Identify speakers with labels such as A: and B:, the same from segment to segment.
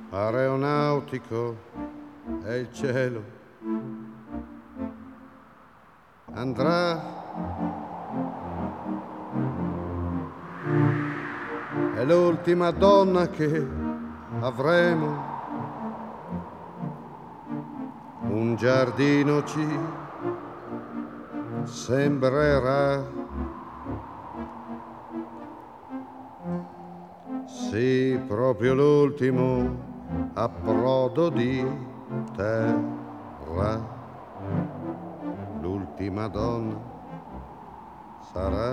A: aeronautico è il cielo, andrà, è l'ultima donna che avremo, un giardino ci sembrerà. Sì, proprio l'ultimo approdo di terra, l'ultima donna sarà,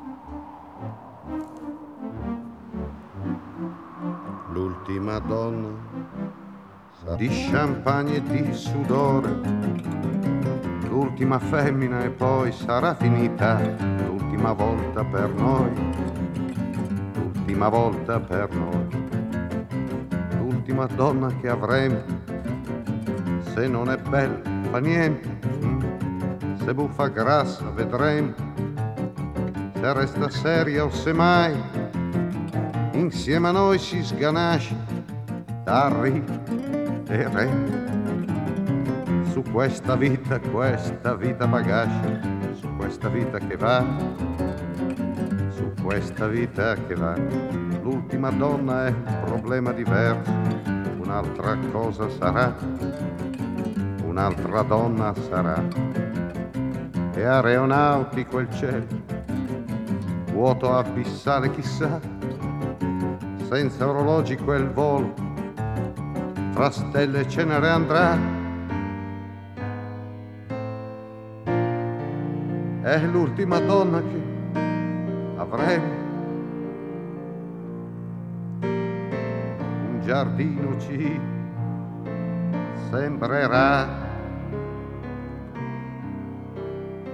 A: l'ultima donna sarà di champagne e di sudore, l'ultima femmina e poi sarà finita l'ultima volta per noi. L'ultima volta per noi, l'ultima donna che avremo, se non è bella fa niente, se buffa grassa vedremo, se resta seria o se mai insieme a noi si sganascia da ridere su questa vita bagascia, su questa vita che va. Questa vita che va, l'ultima donna è un problema diverso, un'altra cosa sarà, un'altra donna sarà. È aeronautico il cielo, vuoto abissale chissà, senza orologi quel volo, tra stelle cenere andrà. È l'ultima donna che avremo, un giardino ci sembrerà.